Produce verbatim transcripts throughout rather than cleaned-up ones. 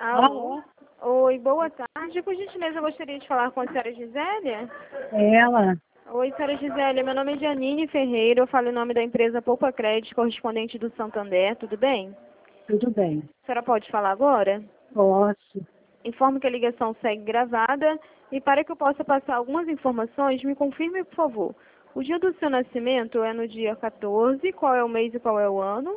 Alô? Alô? Oi, boa tarde. Por gentileza, eu gostaria de falar com a senhora Gisélia. É ela? Oi, senhora Gisélia. Meu nome é Janine Ferreira. Eu falo em nome da empresa Poupa Crédito, correspondente do Santander. Tudo bem? Tudo bem. A senhora pode falar agora? Posso. Informo que a ligação segue gravada. E para que eu possa passar algumas informações, me confirme, por favor. O dia do seu nascimento é no dia quatorze. Qual é o mês e qual é o ano?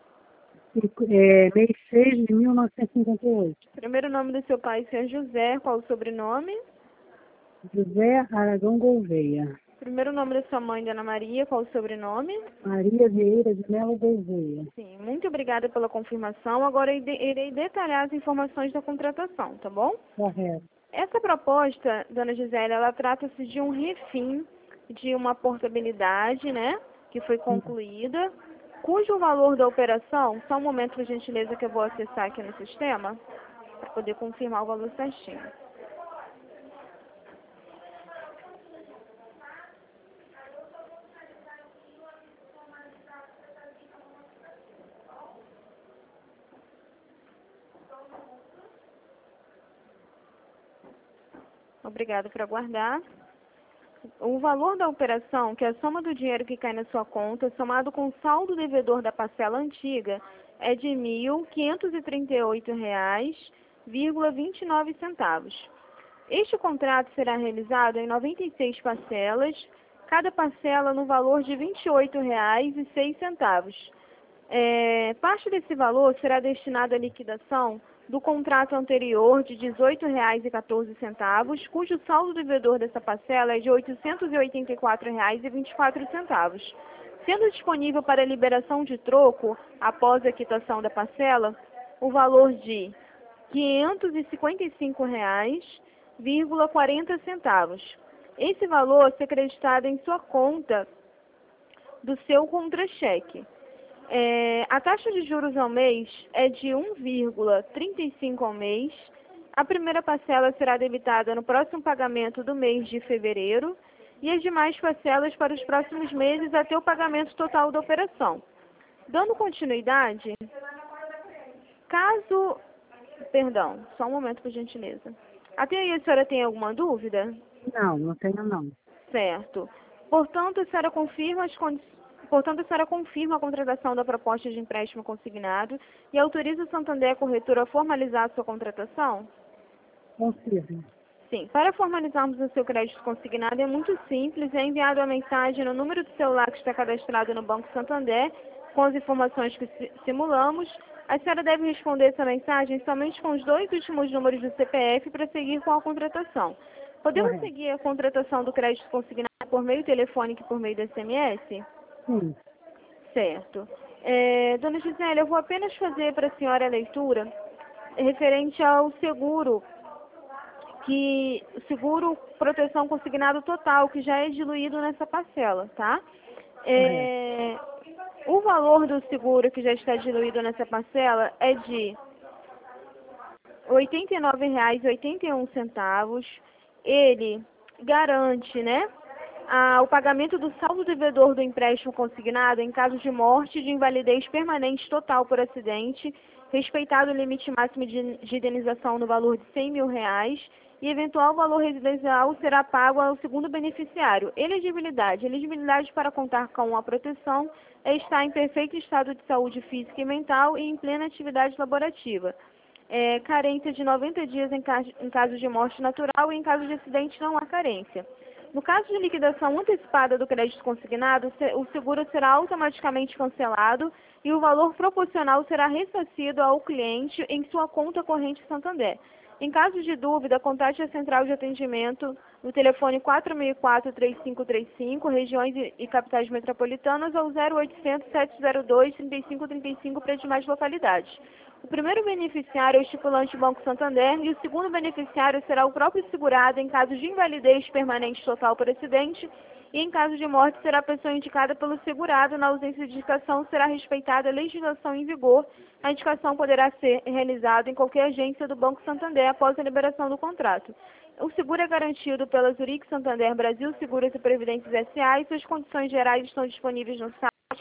É, mês seis de mil novecentos e cinquenta e oito. Primeiro nome do seu pai, senhor José. Qual o sobrenome? José Aragão Gouveia. Primeiro nome da sua mãe, Dona Maria. Qual o sobrenome? Maria Vieira de Melo Gouveia. Sim, muito obrigada pela confirmação. Agora eu ide- irei detalhar as informações da contratação, tá bom? Correto. Essa proposta, dona Gisele, ela trata-se de um refim de uma portabilidade, né, que foi concluída, cujo valor da operação, só um momento, por gentileza, que eu vou acessar aqui no sistema, para poder confirmar o valor certinho. Obrigada por aguardar. O valor da operação, que é a soma do dinheiro que cai na sua conta, somado com o saldo devedor da parcela antiga, é de mil quinhentos e trinta e oito reais e vinte e nove centavos. Este contrato será realizado em noventa e seis parcelas, cada parcela no valor de vinte e oito reais e seis centavos. É, parte desse valor será destinado à liquidação do contrato anterior de dezoito reais e quatorze centavos, cujo saldo devedor dessa parcela é de oitocentos e oitenta e quatro reais e vinte e quatro centavos. Sendo disponível para liberação de troco, após a quitação da parcela, o valor de quinhentos e cinquenta e cinco reais e quarenta centavos. Esse valor será acreditado em sua conta do seu contra-cheque. É, a taxa de juros ao mês é de um vírgula trinta e cinco ao mês. A primeira parcela será debitada no próximo pagamento do mês de fevereiro e as demais parcelas para os próximos meses até o pagamento total da operação. Dando continuidade, caso... Perdão, só um momento, por gentileza. Até aí a senhora tem alguma dúvida? Não, não tenho não. Certo. Portanto, a senhora confirma as condições. Portanto, a senhora confirma a contratação da proposta de empréstimo consignado e autoriza o Santander Corretora a formalizar a sua contratação? Confirmo. Sim. Para formalizarmos o seu crédito consignado é muito simples. É enviado a mensagem no número de celular que está cadastrado no Banco Santander, com as informações que simulamos. A senhora deve responder essa mensagem somente com os dois últimos números do C P F para seguir com a contratação. Podemos Correto. seguir a contratação do crédito consignado por meio telefônico e por meio do S M S? Sim. Certo. É, dona Gisele, eu vou apenas fazer para a senhora a leitura referente ao seguro, que o seguro proteção consignado total, que já é diluído nessa parcela, tá? Correto. É, o valor do seguro que já está diluído nessa parcela é de oitenta e nove reais e oitenta e um centavos. Ele garante, né, a, o pagamento do saldo devedor do empréstimo consignado em caso de morte e de invalidez permanente total por acidente, respeitado o limite máximo de, de indenização no valor de cem mil reais, e eventual valor residencial será pago ao segundo beneficiário. Elegibilidade. Elegibilidade para contar com a proteção é estar em perfeito estado de saúde física e mental e em plena atividade laborativa. É, carência de noventa dias em caso, em caso de morte natural e em caso de acidente não há carência. No caso de liquidação antecipada do crédito consignado, o seguro será automaticamente cancelado e o valor proporcional será ressarcido ao cliente em sua conta corrente Santander. Em caso de dúvida, contate a central de atendimento no telefone quatro seis quatro, três cinco três cinco, regiões e, e capitais metropolitanas, ou zero oitocentos, sete zero dois, trinta e cinco trinta e cinco para as demais localidades. O primeiro beneficiário é o estipulante Banco Santander e o segundo beneficiário será o próprio segurado em caso de invalidez permanente total por acidente, e em caso de morte será a pessoa indicada pelo segurado. Na ausência de indicação será respeitada a legislação em vigor. A indicação poderá ser realizada em qualquer agência do Banco Santander após a liberação do contrato. O seguro é garantido pela Zurich Santander Brasil Seguros e Previdências S A e suas condições gerais estão disponíveis no site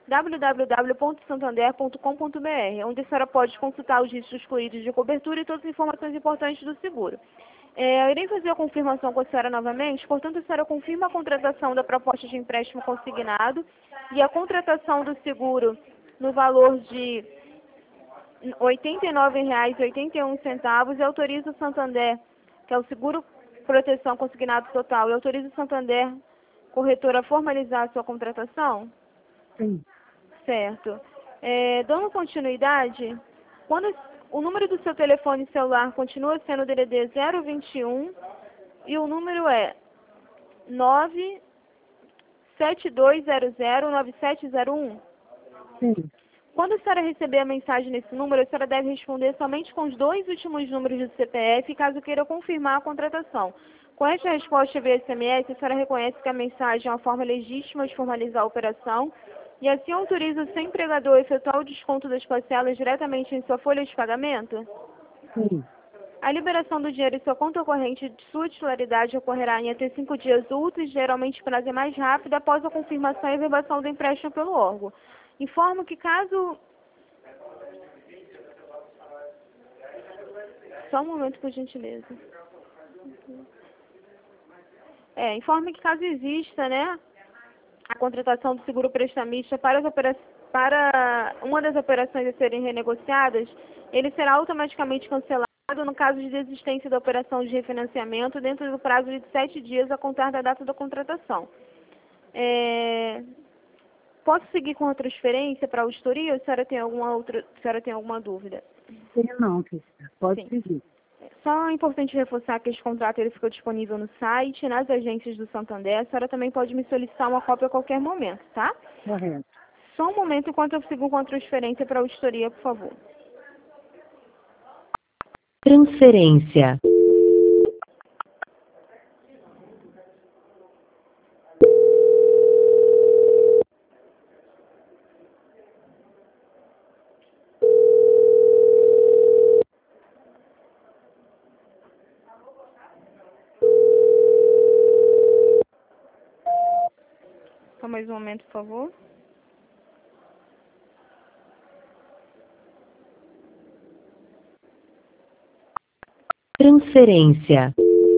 w w w ponto santander ponto com ponto b r, onde a senhora pode consultar os riscos excluídos de cobertura e todas as informações importantes do seguro. É, eu irei fazer a confirmação com a senhora novamente, portanto, a senhora confirma a contratação da proposta de empréstimo consignado e a contratação do seguro no valor de oitenta e nove reais e oitenta e um centavos e autoriza o Santander, que é o seguro proteção consignado total, e autoriza o Santander corretor a formalizar a sua contratação? Sim. Certo. É, dando continuidade, quando o número do seu telefone celular continua sendo o D D D zero vinte e um e o número é nove sete dois zero zero nove sete zero um. Sim. Quando a senhora receber a mensagem nesse número, a senhora deve responder somente com os dois últimos números do C P F, caso queira confirmar a contratação. Com esta resposta via S M S, a senhora reconhece que a mensagem é uma forma legítima de formalizar a operação e assim autoriza o seu empregador a efetuar o desconto das parcelas diretamente em sua folha de pagamento? Sim. A liberação do dinheiro em sua conta corrente de sua titularidade ocorrerá em até cinco dias úteis, geralmente prazo é mais rápido, após a confirmação e averbação do empréstimo pelo órgão. Informo que caso... Só um momento, por gentileza. É, informe que caso exista, né, a contratação do seguro prestamista para, as opera... para uma das operações a serem renegociadas, ele será automaticamente cancelado no caso de desistência da operação de refinanciamento dentro do prazo de sete dias a contar da data da contratação. É... Posso seguir com a transferência para a auditoria ou a senhora tem alguma outra, a senhora tem alguma dúvida? Sim, não, Cristina. Pode Sim. seguir. Só é importante reforçar que esse contrato ele ficou disponível no site, nas agências do Santander. A senhora também pode me solicitar uma cópia a qualquer momento, tá? Correto. Só um momento enquanto eu sigo com a transferência para a auditoria, por favor. Transferência. Só mais um momento, por favor. Transferência.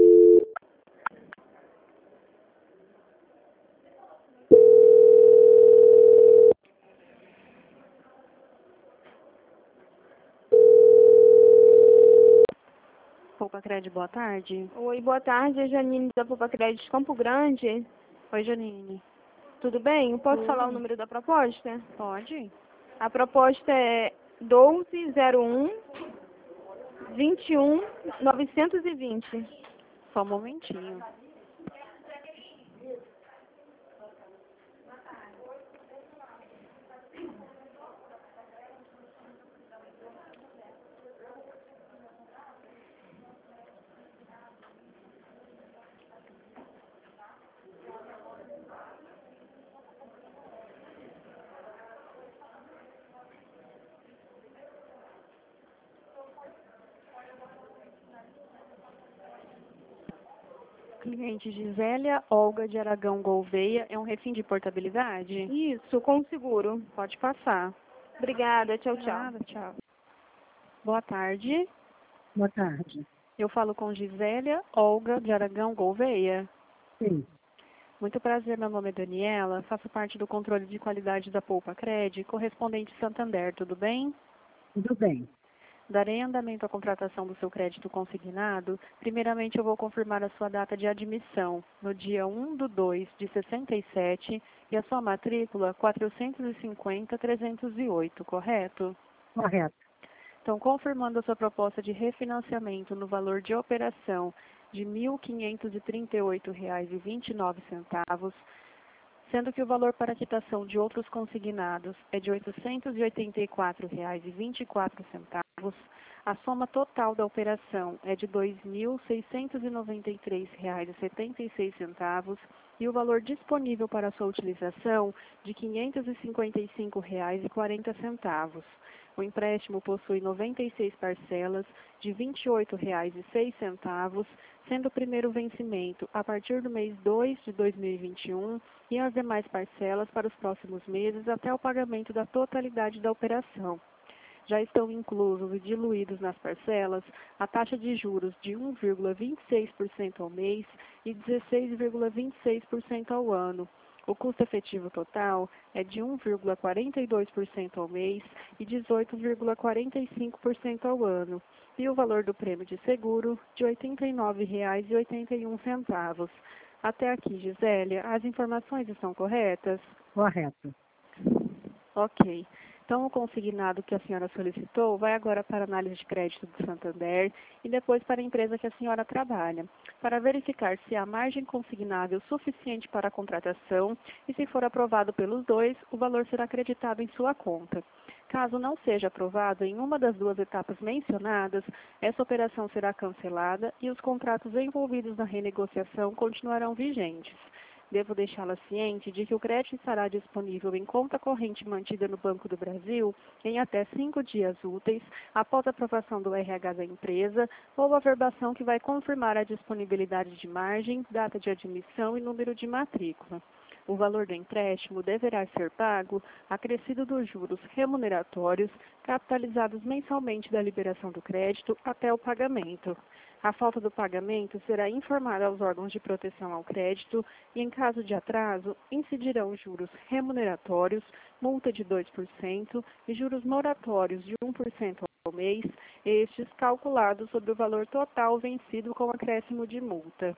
Poupa-Cred, boa tarde. Oi, boa tarde, é Janine da Poupa Crédito Campo Grande. Oi, Janine. Tudo bem? Eu posso Tudo. falar o número da proposta? Pode? A proposta é doze zero um vinte e um novecentos e vinte. Só um momentinho. Cliente Gisélia Olga de Aragão Gouveia, é um refim de portabilidade? Isso, com o seguro. Pode passar. Obrigada, tchau, tchau. Nada, tchau. Boa tarde. Boa tarde. Eu falo com Gisélia Olga de Aragão Gouveia. Sim. Muito prazer, meu nome é Daniela, faço parte do controle de qualidade da Poupa-Cred, correspondente Santander, tudo bem? Tudo bem. Darei andamento à contratação do seu crédito consignado. Primeiramente, eu vou confirmar a sua data de admissão, no dia um de dois de sessenta e sete, e a sua matrícula quatrocentos e cinquenta trezentos e oito, correto? Correto. Então, confirmando a sua proposta de refinanciamento no valor de operação de mil quinhentos e trinta e oito reais e vinte e nove centavos, sendo que o valor para quitação de outros consignados é de oitocentos e oitenta e quatro reais e vinte e quatro centavos, a soma total da operação é de dois mil seiscentos e noventa e três reais e setenta e seis centavos e o valor disponível para sua utilização de quinhentos e cinquenta e cinco reais e quarenta centavos. O empréstimo possui noventa e seis parcelas de vinte e oito reais e seis centavos, sendo o primeiro vencimento a partir do mês dois de dois mil e vinte e um e as demais parcelas para os próximos meses até o pagamento da totalidade da operação. Já estão inclusos e diluídos nas parcelas a taxa de juros de um vírgula vinte e seis por cento ao mês e dezesseis vírgula vinte e seis por cento ao ano. O custo efetivo total é de um vírgula quarenta e dois por cento ao mês e dezoito vírgula quarenta e cinco por cento ao ano. E o valor do prêmio de seguro de oitenta e nove reais e oitenta e um centavos. Até aqui, Gisélia, as informações estão corretas? Correto. Ok. Então, o consignado que a senhora solicitou vai agora para a análise de crédito do Santander e depois para a empresa que a senhora trabalha, para verificar se há margem consignável suficiente para a contratação e, se for aprovado pelos dois, o valor será acreditado em sua conta. Caso não seja aprovado em uma das duas etapas mencionadas, essa operação será cancelada e os contratos envolvidos na renegociação continuarão vigentes. Devo deixá-la ciente de que o crédito estará disponível em conta corrente mantida no Banco do Brasil em até cinco dias úteis após a aprovação do R H da empresa ou a verbação que vai confirmar a disponibilidade de margem, data de admissão e número de matrícula. O valor do empréstimo deverá ser pago acrescido dos juros remuneratórios capitalizados mensalmente da liberação do crédito até o pagamento. A falta do pagamento será informada aos órgãos de proteção ao crédito e, em caso de atraso, incidirão juros remuneratórios, multa de dois por cento e juros moratórios de um por cento ao mês, estes calculados sobre o valor total vencido com acréscimo de multa.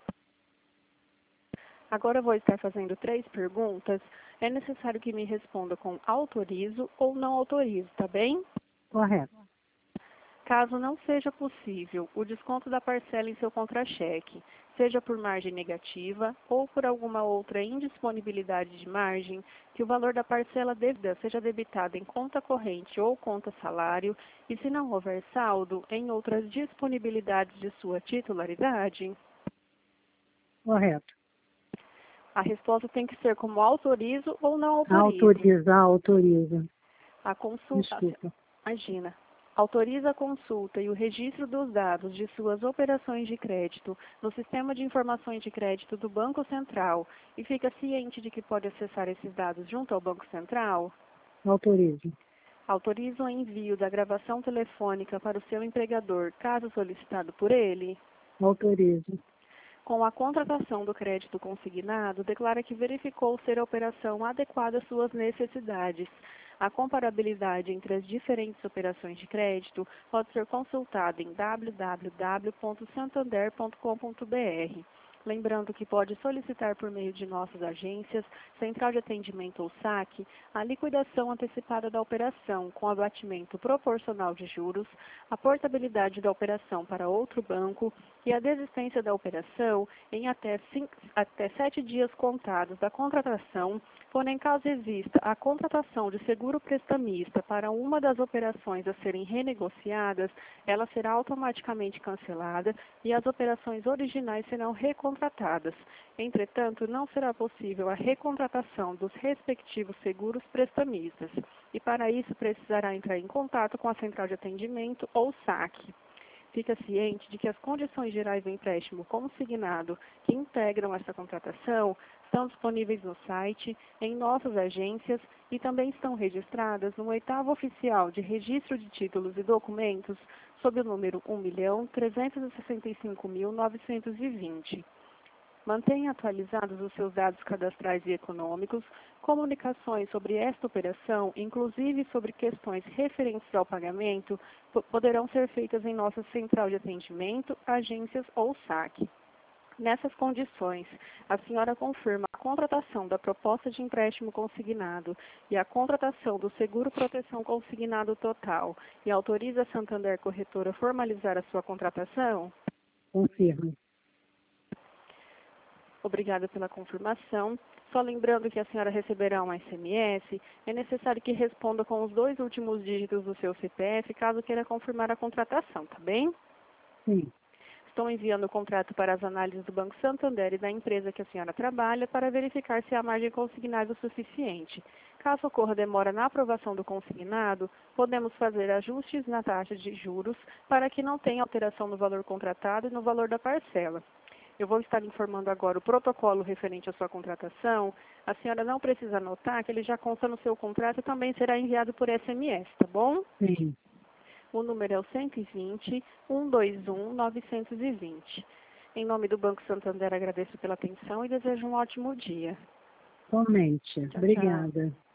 Agora vou estar fazendo três perguntas. É necessário que me responda com autorizo ou não autorizo, tá bem? Correto. Caso não seja possível o desconto da parcela em seu contra-cheque, seja por margem negativa ou por alguma outra indisponibilidade de margem, que o valor da parcela devida seja debitado em conta corrente ou conta salário e, se não houver saldo, em outras disponibilidades de sua titularidade? Correto. A resposta tem que ser como autorizo ou não autorizo. Autoriza, autoriza. A consulta. Desculpa. Imagina. Autoriza a consulta e o registro dos dados de suas operações de crédito no Sistema de Informações de Crédito do Banco Central e fica ciente de que pode acessar esses dados junto ao Banco Central? Autorizo. Autoriza o envio da gravação telefônica para o seu empregador, caso solicitado por ele? Autorizo. Com a contratação do crédito consignado, declara que verificou ser a operação adequada às suas necessidades. A comparabilidade entre as diferentes operações de crédito pode ser consultada em w w w ponto santander ponto com ponto b r. Lembrando que pode solicitar por meio de nossas agências, Central de Atendimento ou saque, a liquidação antecipada da operação com abatimento proporcional de juros, a portabilidade da operação para outro banco e a desistência da operação em até, cinco, até sete dias contados da contratação, porém caso exista a contratação de seguro prestamista para uma das operações a serem renegociadas, ela será automaticamente cancelada e as operações originais serão recontratadas. Contratadas. Entretanto, não será possível a recontratação dos respectivos seguros prestamistas e, para isso, precisará entrar em contato com a Central de Atendimento ou saque. Fica ciente de que as condições gerais do empréstimo consignado que integram essa contratação estão disponíveis no site, em nossas agências e também estão registradas no oitavo oficial de registro de títulos e documentos sob o número um milhão trezentos e sessenta e cinco mil novecentos e vinte. Mantenha atualizados os seus dados cadastrais e econômicos, comunicações sobre esta operação, inclusive sobre questões referentes ao pagamento, poderão ser feitas em nossa central de atendimento, agências ou saque. Nessas condições, a senhora confirma a contratação da proposta de empréstimo consignado e a contratação do seguro proteção consignado total e autoriza a Santander Corretora a formalizar a sua contratação? Confirmo. Obrigada pela confirmação. Só lembrando que a senhora receberá um S M S, é necessário que responda com os dois últimos dígitos do seu C P F, caso queira confirmar a contratação, tá bem? Sim. Estou enviando o contrato para as análises do Banco Santander e da empresa que a senhora trabalha para verificar se a margem consignada é suficiente. Caso ocorra demora na aprovação do consignado, podemos fazer ajustes na taxa de juros para que não tenha alteração no valor contratado e no valor da parcela. Eu vou estar informando agora o protocolo referente à sua contratação. A senhora não precisa anotar que ele já consta no seu contrato e também será enviado por S M S, tá bom? Sim. O número é o cento e vinte, cento e vinte e um, novecentos e vinte. Em nome do Banco Santander, agradeço pela atenção e desejo um ótimo dia. Somente. Tchau, tchau. Obrigada.